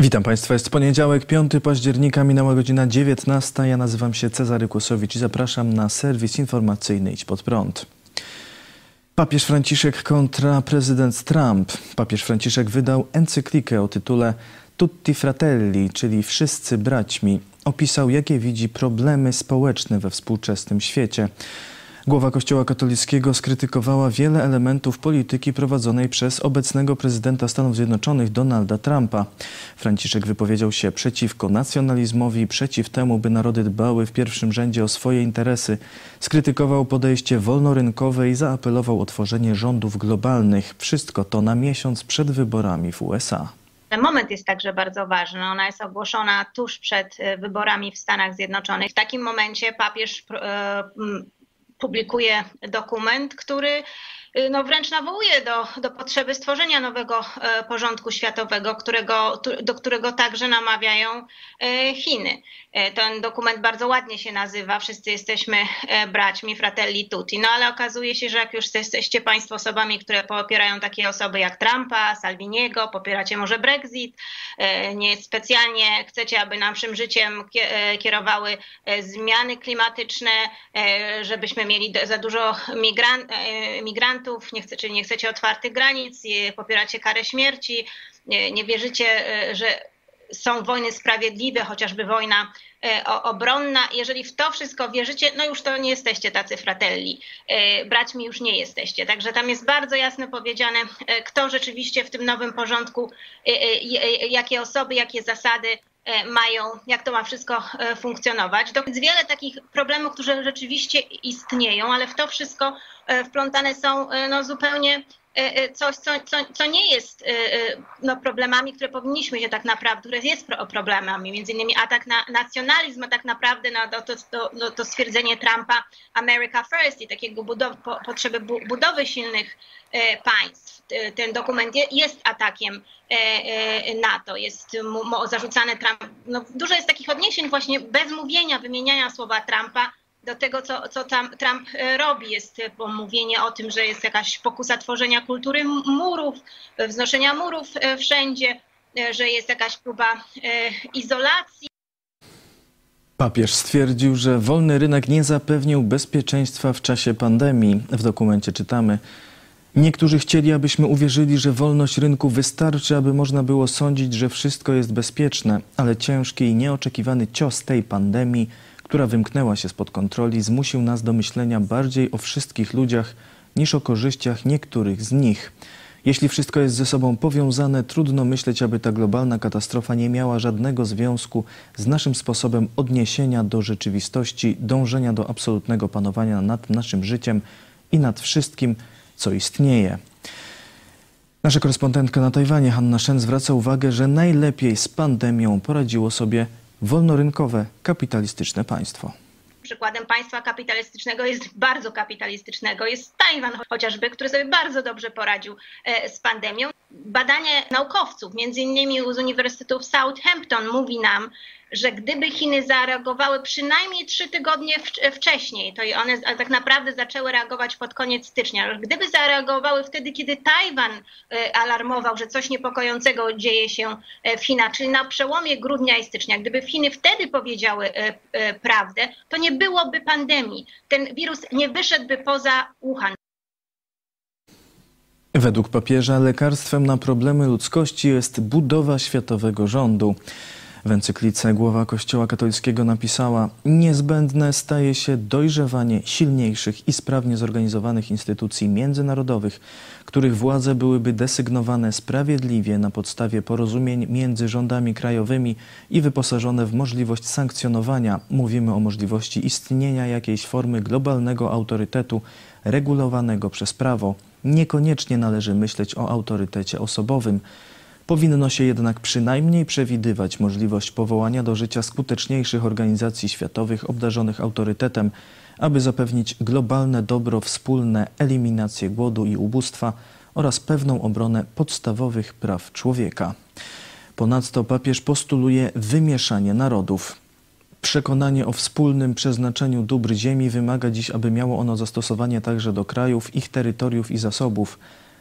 Witam Państwa, jest poniedziałek, 5 października, minęła godzina 19. Ja nazywam się Cezary Kłosowicz i zapraszam na serwis informacyjny Idź Pod Prąd. Papież Franciszek kontra prezydent Trump. Papież Franciszek wydał encyklikę o tytule Tutti Fratelli, czyli Wszyscy Braćmi. Opisał, jakie widzi problemy społeczne we współczesnym świecie. Głowa Kościoła katolickiego skrytykowała wiele elementów polityki prowadzonej przez obecnego prezydenta Stanów Zjednoczonych Donalda Trumpa. Franciszek wypowiedział się przeciwko nacjonalizmowi, przeciw temu, by narody dbały w pierwszym rzędzie o swoje interesy. Skrytykował podejście wolnorynkowe i zaapelował o tworzenie rządów globalnych. Wszystko to na miesiąc przed wyborami w USA. Ten moment jest także bardzo ważny. Ona jest ogłoszona tuż przed wyborami w Stanach Zjednoczonych. W takim momencie papież publikuje dokument, który wręcz nawołuje do potrzeby stworzenia nowego porządku światowego, do którego także namawiają Chiny. Ten dokument bardzo ładnie się nazywa Wszyscy jesteśmy braćmi, fratelli tutti. No ale okazuje się, że jak już jesteście Państwo osobami, które popierają takie osoby jak Trumpa, Salviniego, popieracie może Brexit, nie specjalnie chcecie, aby naszym życiem kierowały zmiany klimatyczne, żebyśmy mieli za dużo migrantów, czyli nie chcecie otwartych granic, popieracie karę śmierci, nie wierzycie, że są wojny sprawiedliwe, chociażby wojna obronna. Jeżeli w to wszystko wierzycie, no już to nie jesteście tacy fratelli. Braćmi już nie jesteście. Także tam jest bardzo jasno powiedziane, kto rzeczywiście w tym nowym porządku, jakie osoby, jakie zasady mają, jak to ma wszystko funkcjonować. Jest wiele takich problemów, które rzeczywiście istnieją, ale w to wszystko wplątane są zupełnie coś, co nie jest problemami, które powinniśmy się tak naprawdę, które jest problemami, między innymi atak na nacjonalizm, a tak naprawdę to stwierdzenie Trumpa America First i takiego potrzeby budowy silnych państw. Ten dokument jest atakiem na to, jest zarzucane Trump. Dużo jest takich odniesień właśnie bez mówienia, wymieniania słowa Trumpa do tego, co Trump robi. Jest mówienie o tym, że jest jakaś pokusa tworzenia kultury murów, wznoszenia murów wszędzie, że jest jakaś próba izolacji. Papież stwierdził, że wolny rynek nie zapewnił bezpieczeństwa w czasie pandemii. W dokumencie czytamy: niektórzy chcieli, abyśmy uwierzyli, że wolność rynku wystarczy, aby można było sądzić, że wszystko jest bezpieczne, ale ciężki i nieoczekiwany cios tej pandemii, która wymknęła się spod kontroli, zmusił nas do myślenia bardziej o wszystkich ludziach niż o korzyściach niektórych z nich. Jeśli wszystko jest ze sobą powiązane, trudno myśleć, aby ta globalna katastrofa nie miała żadnego związku z naszym sposobem odniesienia do rzeczywistości, dążenia do absolutnego panowania nad naszym życiem i nad wszystkim, co istnieje. Nasza korespondentka na Tajwanie, Hanna Shen, zwraca uwagę, że najlepiej z pandemią poradziło sobie wolnorynkowe, kapitalistyczne państwo. Przykładem państwa kapitalistycznego bardzo kapitalistycznego jest Tajwan chociażby, który sobie bardzo dobrze poradził z pandemią. Badanie naukowców, między innymi z Uniwersytetu w Southampton, mówi nam, że gdyby Chiny zareagowały przynajmniej 3 tygodnie wcześniej, to i one tak naprawdę zaczęły reagować pod koniec stycznia, ale gdyby zareagowały wtedy, kiedy Tajwan alarmował, że coś niepokojącego dzieje się w Chinach, czyli na przełomie grudnia i stycznia, gdyby Chiny wtedy powiedziały prawdę, to nie byłoby pandemii. Ten wirus nie wyszedłby poza Wuhan. Według papieża lekarstwem na problemy ludzkości jest budowa światowego rządu. W encyklice głowa Kościoła katolickiego napisała: niezbędne staje się dojrzewanie silniejszych i sprawnie zorganizowanych instytucji międzynarodowych, których władze byłyby desygnowane sprawiedliwie na podstawie porozumień między rządami krajowymi i wyposażone w możliwość sankcjonowania. Mówimy o możliwości istnienia jakiejś formy globalnego autorytetu regulowanego przez prawo. Niekoniecznie należy myśleć o autorytecie osobowym. Powinno się jednak przynajmniej przewidywać możliwość powołania do życia skuteczniejszych organizacji światowych obdarzonych autorytetem, aby zapewnić globalne dobro wspólne, eliminację głodu i ubóstwa oraz pewną obronę podstawowych praw człowieka. Ponadto papież postuluje wymieszanie narodów. Przekonanie o wspólnym przeznaczeniu dóbr ziemi wymaga dziś, aby miało ono zastosowanie także do krajów, ich terytoriów i zasobów.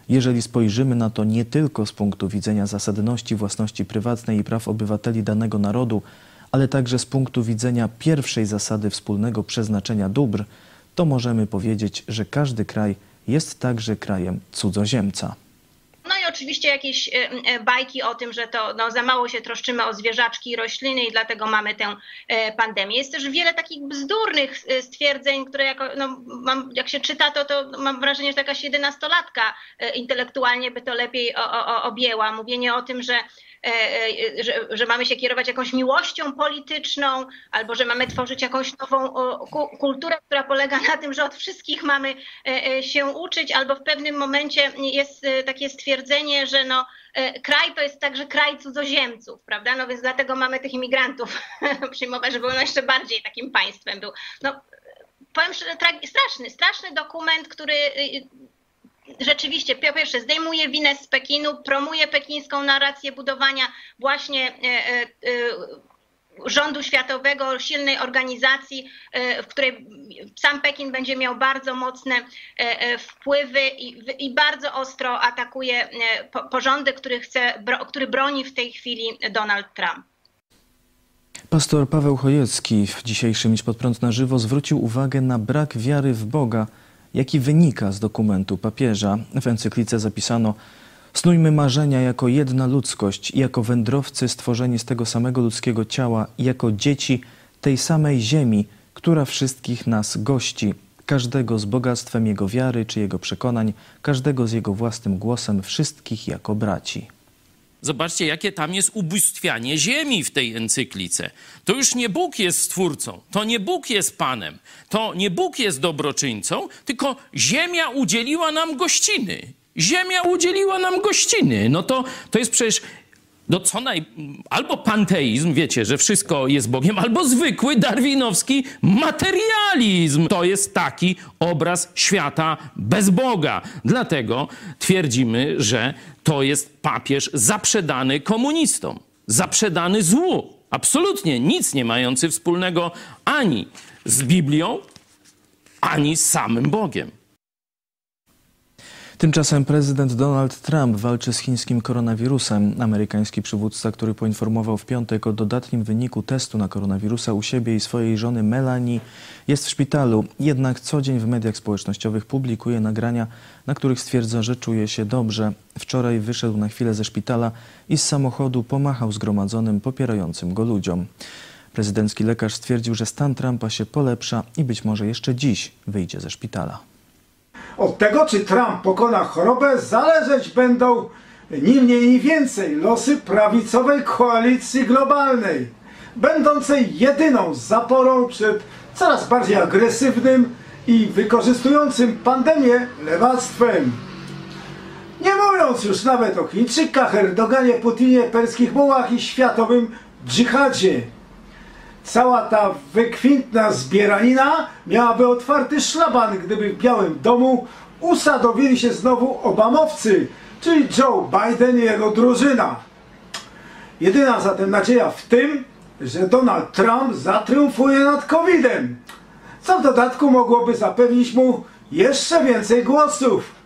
Jeżeli spojrzymy na to nie tylko z punktu widzenia zasadności własności prywatnej i praw obywateli danego narodu, ale także z punktu widzenia pierwszej zasady wspólnego przeznaczenia dóbr, to możemy powiedzieć, że każdy kraj jest także krajem cudzoziemca. No i oczywiście jakieś bajki o tym, że to za mało się troszczymy o zwierzaczki i rośliny i dlatego mamy tę pandemię. Jest też wiele takich bzdurnych stwierdzeń, które jak się czyta, to mam wrażenie, że to jakaś 11-latka intelektualnie by to lepiej objęła. Mówienie o tym, że mamy się kierować jakąś miłością polityczną, albo że mamy tworzyć jakąś nową kulturę, która polega na tym, że od wszystkich mamy się uczyć, albo w pewnym momencie jest takie stwierdzenie, że kraj to jest także kraj cudzoziemców, prawda? No więc dlatego mamy tych imigrantów przyjmować, żeby on jeszcze bardziej takim państwem był. No, powiem szczerze, straszny dokument, który rzeczywiście, po pierwsze, zdejmuje winę z Pekinu, promuje pekińską narrację budowania właśnie rządu światowego, silnej organizacji, w której sam Pekin będzie miał bardzo mocne wpływy i bardzo ostro atakuje porządek, który broni w tej chwili Donald Trump. Pastor Paweł Chojecki w dzisiejszym Idź Pod Prąd na żywo zwrócił uwagę na brak wiary w Boga, jaki wynika z dokumentu papieża. W encyklice zapisano: snujmy marzenia jako jedna ludzkość, jako wędrowcy stworzeni z tego samego ludzkiego ciała, jako dzieci tej samej ziemi, która wszystkich nas gości, każdego z bogactwem jego wiary czy jego przekonań, każdego z jego własnym głosem, wszystkich jako braci. Zobaczcie, jakie tam jest ubóstwianie ziemi w tej encyklice. To już nie Bóg jest stwórcą, to nie Bóg jest Panem, to nie Bóg jest dobroczyńcą, tylko ziemia udzieliła nam gościny. Ziemia udzieliła nam gościny. No to jest przecież albo panteizm, wiecie, że wszystko jest Bogiem, albo zwykły darwinowski materializm. To jest taki obraz świata bez Boga. Dlatego twierdzimy, że to jest papież zaprzedany komunistom, zaprzedany złu. Absolutnie nic nie mający wspólnego ani z Biblią, ani z samym Bogiem. Tymczasem prezydent Donald Trump walczy z chińskim koronawirusem. Amerykański przywódca, który poinformował w piątek o dodatnim wyniku testu na koronawirusa u siebie i swojej żony Melanie, jest w szpitalu. Jednak co dzień w mediach społecznościowych publikuje nagrania, na których stwierdza, że czuje się dobrze. Wczoraj wyszedł na chwilę ze szpitala i z samochodu pomachał zgromadzonym, popierającym go ludziom. Prezydencki lekarz stwierdził, że stan Trumpa się polepsza i być może jeszcze dziś wyjdzie ze szpitala. Od tego, czy Trump pokona chorobę, zależeć będą ni mniej ni więcej losy prawicowej koalicji globalnej, będącej jedyną zaporą przed coraz bardziej agresywnym i wykorzystującym pandemię lewactwem. Nie mówiąc już nawet o Chińczykach, Erdoganie, Putinie, perskich mułach i światowym dżihadzie. Cała ta wykwintna zbieranina miałaby otwarty szlaban, gdyby w Białym Domu usadowili się znowu obamowcy, czyli Joe Biden i jego drużyna. Jedyna zatem nadzieja w tym, że Donald Trump zatriumfuje nad COVID-em, co w dodatku mogłoby zapewnić mu jeszcze więcej głosów.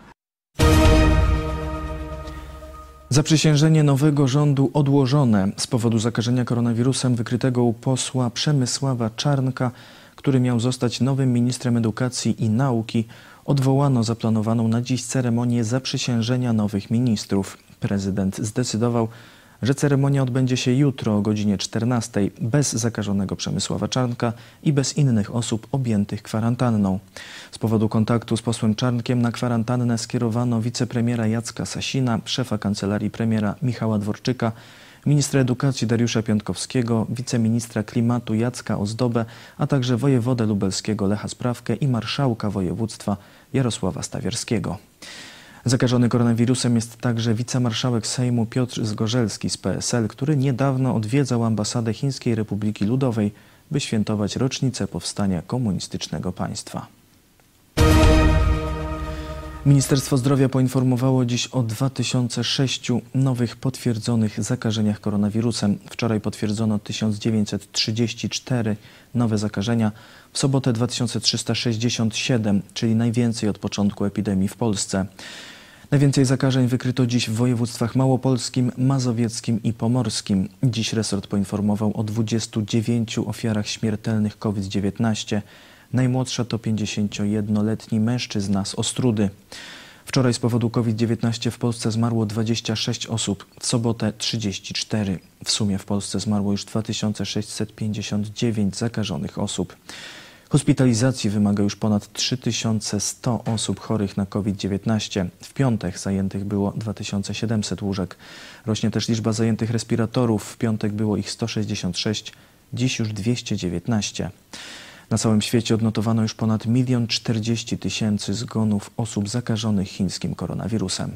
Zaprzysiężenie nowego rządu odłożone z powodu zakażenia koronawirusem wykrytego u posła Przemysława Czarnka, który miał zostać nowym ministrem edukacji i nauki. Odwołano zaplanowaną na dziś ceremonię zaprzysiężenia nowych ministrów. Prezydent zdecydował, że ceremonia odbędzie się jutro o godzinie 14 bez zakażonego Przemysława Czarnka i bez innych osób objętych kwarantanną. Z powodu kontaktu z posłem Czarnkiem na kwarantannę skierowano wicepremiera Jacka Sasina, szefa kancelarii premiera Michała Dworczyka, ministra edukacji Dariusza Piontkowskiego, wiceministra klimatu Jacka Ozdobę, a także wojewodę lubelskiego Lecha Sprawkę i marszałka województwa Jarosława Stawierskiego. Zakażony koronawirusem jest także wicemarszałek Sejmu Piotr Zgorzelski z PSL, który niedawno odwiedzał ambasadę Chińskiej Republiki Ludowej, by świętować rocznicę powstania komunistycznego państwa. Ministerstwo Zdrowia poinformowało dziś o 2006 nowych potwierdzonych zakażeniach koronawirusem. Wczoraj potwierdzono 1934 nowe zakażenia, w sobotę 2367, czyli najwięcej od początku epidemii w Polsce. Najwięcej zakażeń wykryto dziś w województwach małopolskim, mazowieckim i pomorskim. Dziś resort poinformował o 29 ofiarach śmiertelnych COVID-19. Najmłodsza to 51-letni mężczyzna z Ostródy. Wczoraj z powodu COVID-19 w Polsce zmarło 26 osób, w sobotę 34. W sumie w Polsce zmarło już 2659 zakażonych osób. Hospitalizacji wymaga już ponad 3100 osób chorych na COVID-19. W piątek zajętych było 2700 łóżek. Rośnie też liczba zajętych respiratorów. W piątek było ich 166, dziś już 219. Na całym świecie odnotowano już ponad 1 040 000 zgonów osób zakażonych chińskim koronawirusem.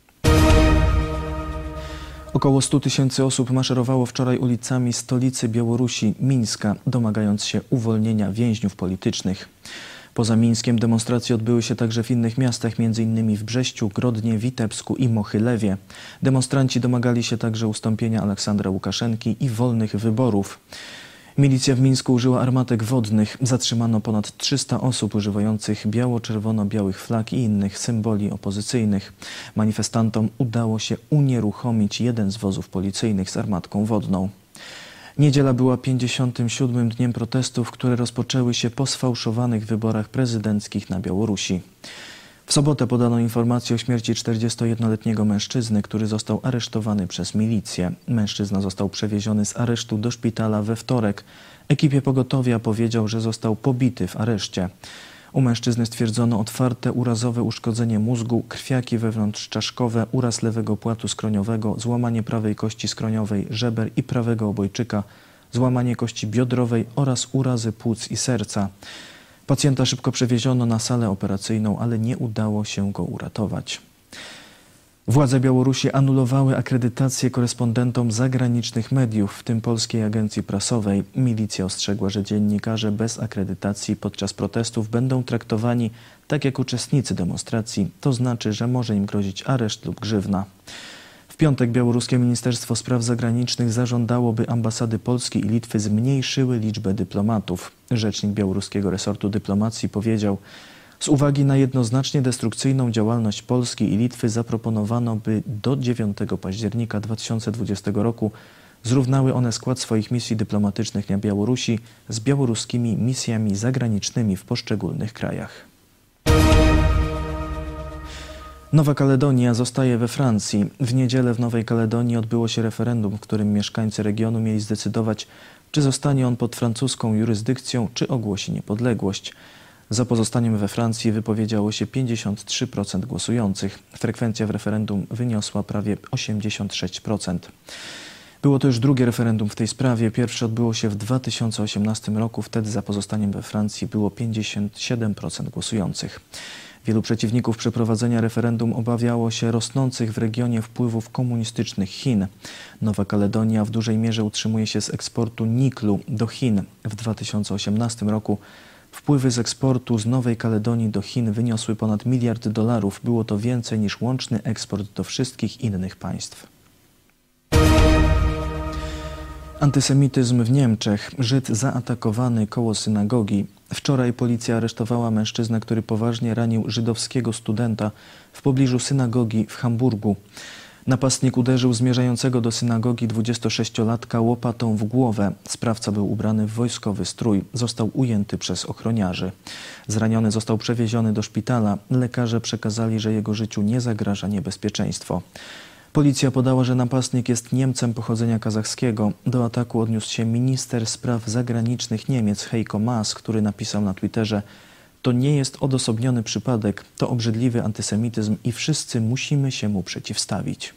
Około 100 000 osób maszerowało wczoraj ulicami stolicy Białorusi, Mińska, domagając się uwolnienia więźniów politycznych. Poza Mińskiem demonstracje odbyły się także w innych miastach, m.in. w Brześciu, Grodnie, Witebsku i Mochylewie. Demonstranci domagali się także ustąpienia Aleksandra Łukaszenki i wolnych wyborów. Milicja w Mińsku użyła armatek wodnych. Zatrzymano ponad 300 osób używających biało-czerwono-białych flag i innych symboli opozycyjnych. Manifestantom udało się unieruchomić jeden z wozów policyjnych z armatką wodną. Niedziela była 57. dniem protestów, które rozpoczęły się po sfałszowanych wyborach prezydenckich na Białorusi. W sobotę podano informację o śmierci 41-letniego mężczyzny, który został aresztowany przez milicję. Mężczyzna został przewieziony z aresztu do szpitala we wtorek. Ekipie pogotowia powiedział, że został pobity w areszcie. U mężczyzny stwierdzono otwarte urazowe uszkodzenie mózgu, krwiaki wewnątrzczaszkowe, uraz lewego płatu skroniowego, złamanie prawej kości skroniowej, żeber i prawego obojczyka, złamanie kości biodrowej oraz urazy płuc i serca. Pacjenta szybko przewieziono na salę operacyjną, ale nie udało się go uratować. Władze Białorusi anulowały akredytację korespondentom zagranicznych mediów, w tym Polskiej Agencji Prasowej. Milicja ostrzegła, że dziennikarze bez akredytacji podczas protestów będą traktowani tak jak uczestnicy demonstracji. To znaczy, że może im grozić areszt lub grzywna. W piątek białoruskie Ministerstwo Spraw Zagranicznych zażądało, by ambasady Polski i Litwy zmniejszyły liczbę dyplomatów. Rzecznik białoruskiego resortu dyplomacji powiedział: z uwagi na jednoznacznie destrukcyjną działalność Polski i Litwy zaproponowano, by do 9 października 2020 roku zrównały one skład swoich misji dyplomatycznych na Białorusi z białoruskimi misjami zagranicznymi w poszczególnych krajach. Nowa Kaledonia zostaje we Francji. W niedzielę w Nowej Kaledonii odbyło się referendum, w którym mieszkańcy regionu mieli zdecydować, czy zostanie on pod francuską jurysdykcją, czy ogłosi niepodległość. Za pozostaniem we Francji wypowiedziało się 53% głosujących. Frekwencja w referendum wyniosła prawie 86%. Było to już drugie referendum w tej sprawie. Pierwsze odbyło się w 2018 roku. Wtedy za pozostaniem we Francji było 57% głosujących. Wielu przeciwników przeprowadzenia referendum obawiało się rosnących w regionie wpływów komunistycznych Chin. Nowa Kaledonia w dużej mierze utrzymuje się z eksportu niklu do Chin. W 2018 roku wpływy z eksportu z Nowej Kaledonii do Chin wyniosły ponad $1 miliard. Było to więcej niż łączny eksport do wszystkich innych państw. Antysemityzm w Niemczech. Żyd zaatakowany koło synagogi. Wczoraj policja aresztowała mężczyznę, który poważnie ranił żydowskiego studenta w pobliżu synagogi w Hamburgu. Napastnik uderzył zmierzającego do synagogi 26-latka łopatą w głowę. Sprawca był ubrany w wojskowy strój. Został ujęty przez ochroniarzy. Zraniony został przewieziony do szpitala. Lekarze przekazali, że jego życiu nie zagraża niebezpieczeństwo. Policja podała, że napastnik jest Niemcem pochodzenia kazachskiego. Do ataku odniósł się minister spraw zagranicznych Niemiec Heiko Maas, który napisał na Twitterze: to nie jest odosobniony przypadek, to obrzydliwy antysemityzm i wszyscy musimy się mu przeciwstawić.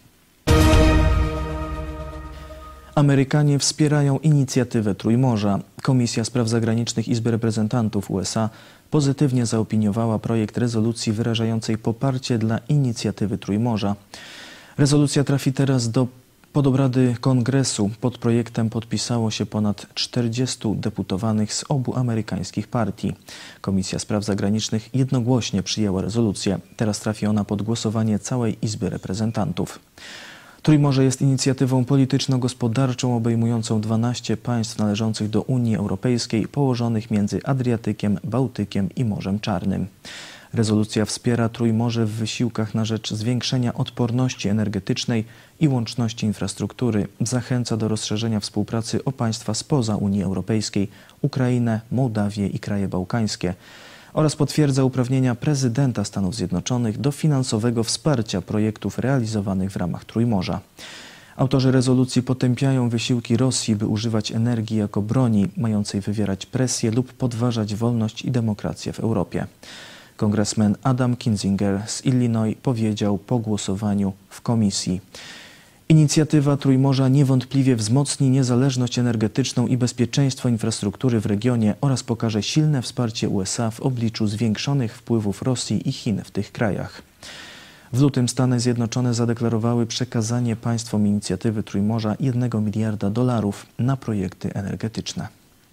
Amerykanie wspierają inicjatywę Trójmorza. Komisja Spraw Zagranicznych Izby Reprezentantów USA pozytywnie zaopiniowała projekt rezolucji wyrażającej poparcie dla inicjatywy Trójmorza. Rezolucja trafi teraz pod obrady Kongresu. Pod projektem podpisało się ponad 40 deputowanych z obu amerykańskich partii. Komisja Spraw Zagranicznych jednogłośnie przyjęła rezolucję. Teraz trafi ona pod głosowanie całej Izby Reprezentantów. Trójmorze jest inicjatywą polityczno-gospodarczą obejmującą 12 państw należących do Unii Europejskiej, położonych między Adriatykiem, Bałtykiem i Morzem Czarnym. Rezolucja wspiera Trójmorze w wysiłkach na rzecz zwiększenia odporności energetycznej i łączności infrastruktury. Zachęca do rozszerzenia współpracy o państwa spoza Unii Europejskiej, Ukrainę, Mołdawię i kraje bałkańskie oraz potwierdza uprawnienia prezydenta Stanów Zjednoczonych do finansowego wsparcia projektów realizowanych w ramach Trójmorza. Autorzy rezolucji potępiają wysiłki Rosji, by używać energii jako broni mającej wywierać presję lub podważać wolność i demokrację w Europie. Kongresmen Adam Kinzinger z Illinois powiedział po głosowaniu w komisji: inicjatywa Trójmorza niewątpliwie wzmocni niezależność energetyczną i bezpieczeństwo infrastruktury w regionie oraz pokaże silne wsparcie USA w obliczu zwiększonych wpływów Rosji i Chin w tych krajach. W lutym Stany Zjednoczone zadeklarowały przekazanie państwom inicjatywy Trójmorza $1 miliarda na projekty energetyczne.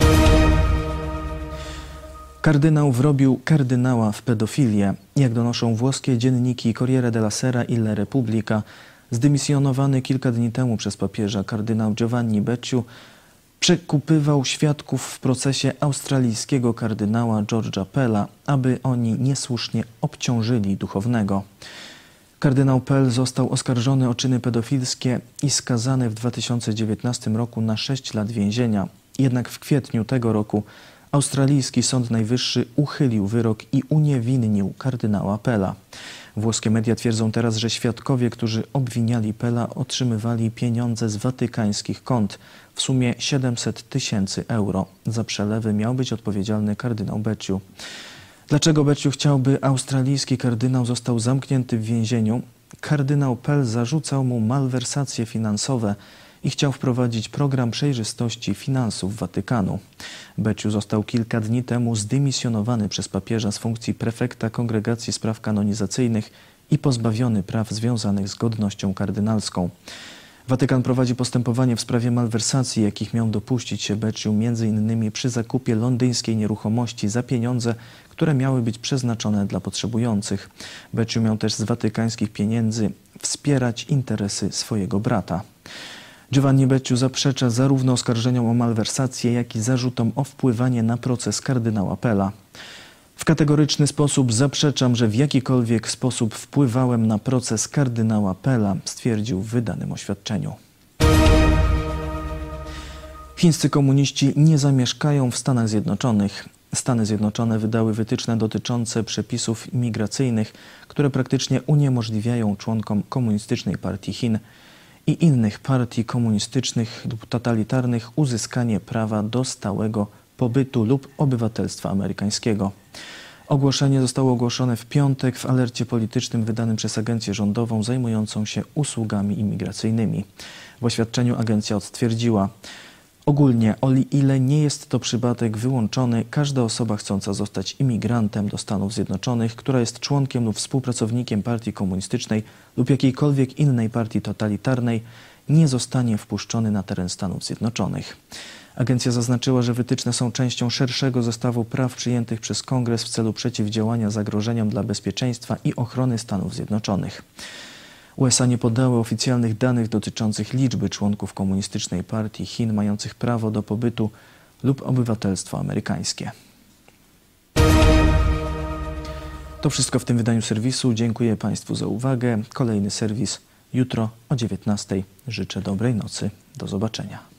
Kardynał wrobił kardynała w pedofilię. Jak donoszą włoskie dzienniki Corriere della Sera i La Repubblica, zdymisjonowany kilka dni temu przez papieża kardynał Giovanni Becciu przekupywał świadków w procesie australijskiego kardynała George'a Pella, aby oni niesłusznie obciążyli duchownego. Kardynał Pell został oskarżony o czyny pedofilskie i skazany w 2019 roku na 6 lat więzienia. Jednak w kwietniu tego roku australijski Sąd Najwyższy uchylił wyrok i uniewinnił kardynała Pella. Włoskie media twierdzą teraz, że świadkowie, którzy obwiniali Pella, otrzymywali pieniądze z watykańskich kont, w sumie 700 000 euro. Za przelewy miał być odpowiedzialny kardynał Becciu. Dlaczego Becciu chciał, by australijski kardynał został zamknięty w więzieniu? Kardynał Pell zarzucał mu malwersacje finansowe i chciał wprowadzić program przejrzystości finansów Watykanu. Becciu został kilka dni temu zdymisjonowany przez papieża z funkcji prefekta Kongregacji Spraw Kanonizacyjnych i pozbawiony praw związanych z godnością kardynalską. Watykan prowadzi postępowanie w sprawie malwersacji, jakich miał dopuścić się Becciu m.in. przy zakupie londyńskiej nieruchomości za pieniądze, które miały być przeznaczone dla potrzebujących. Becciu miał też z watykańskich pieniędzy wspierać interesy swojego brata. Giovanni Becciu zaprzecza zarówno oskarżeniom o malwersację, jak i zarzutom o wpływanie na proces kardynała Pella. W kategoryczny sposób zaprzeczam, że w jakikolwiek sposób wpływałem na proces kardynała Pella, stwierdził w wydanym oświadczeniu. Chińscy komuniści nie zamieszkają w Stanach Zjednoczonych. Stany Zjednoczone wydały wytyczne dotyczące przepisów imigracyjnych, które praktycznie uniemożliwiają członkom Komunistycznej Partii Chin i innych partii komunistycznych lub totalitarnych uzyskanie prawa do stałego pobytu lub obywatelstwa amerykańskiego. Ogłoszenie zostało ogłoszone w piątek w alercie politycznym wydanym przez agencję rządową zajmującą się usługami imigracyjnymi. W oświadczeniu agencja stwierdziła: ogólnie, o ile nie jest to przypadek wyłączony, każda osoba chcąca zostać imigrantem do Stanów Zjednoczonych, która jest członkiem lub współpracownikiem partii komunistycznej lub jakiejkolwiek innej partii totalitarnej, nie zostanie wpuszczony na teren Stanów Zjednoczonych. Agencja zaznaczyła, że wytyczne są częścią szerszego zestawu praw przyjętych przez Kongres w celu przeciwdziałania zagrożeniom dla bezpieczeństwa i ochrony Stanów Zjednoczonych. USA nie podały oficjalnych danych dotyczących liczby członków Komunistycznej Partii Chin mających prawo do pobytu lub obywatelstwo amerykańskie. To wszystko w tym wydaniu serwisu. Dziękuję Państwu za uwagę. Kolejny serwis jutro o 19:00. Życzę dobrej nocy. Do zobaczenia.